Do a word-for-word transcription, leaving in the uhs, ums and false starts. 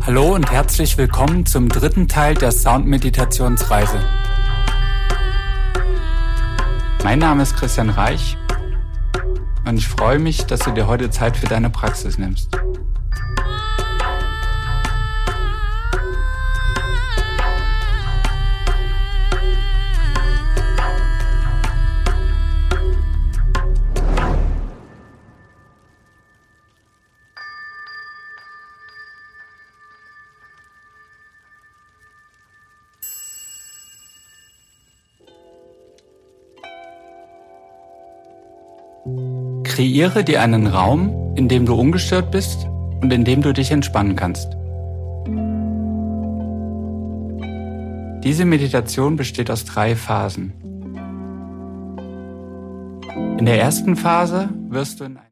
Hallo und herzlich willkommen zum dritten Teil der Sound-Meditationsreise. Mein Name ist Christian Reich und ich freue mich, dass du dir heute Zeit für deine Praxis nimmst. Kreiere dir einen Raum, in dem du ungestört bist und in dem du dich entspannen kannst. Diese Meditation besteht aus drei Phasen. In der ersten Phase wirst du in